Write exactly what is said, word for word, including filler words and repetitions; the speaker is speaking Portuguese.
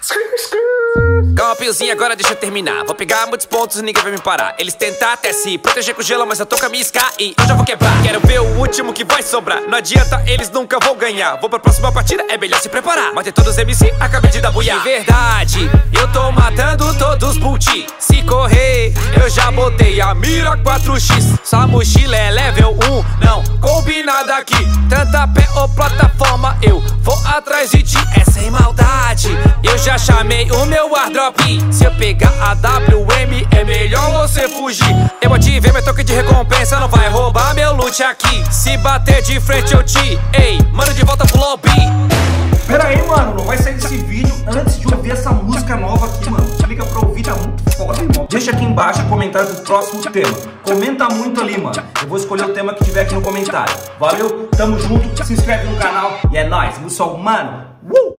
Calma, piozinho, agora deixa eu terminar. Vou pegar muitos pontos, ninguém vai me parar. Eles tentam até se proteger com gelo, mas eu tô com a minha isca e eu já vou quebrar. Quero ver o último que vai sobrar. Não adianta, eles nunca vão ganhar. Vou pra próxima partida, é melhor se preparar. Matei todos os M C, acabei de dar buiá. De verdade, eu tô matando todos multi. Se correr, eu já botei a mira quatro x. Sua mochila é level um, não combinado aqui. Tanta pé ou plataforma, eu vou atrás de ti. É sem maldade, eu já chamei o meu airdrop. Se eu pegar a W M, é melhor você fugir. Eu ativei meu toque de recompensa, não vai roubar meu loot aqui. Se bater de frente eu te, ei, mano, de volta pro lobby. Pera aí, mano, não vai sair desse vídeo antes de ouvir essa música nova aqui, mano. Clica pra ouvir, tá muito foda, irmão. Deixa aqui embaixo o comentário do próximo tema. Comenta muito ali, mano. Eu vou escolher o tema que tiver aqui no comentário. Valeu, tamo junto, se inscreve no canal e é nóis, muçulmano. Uh!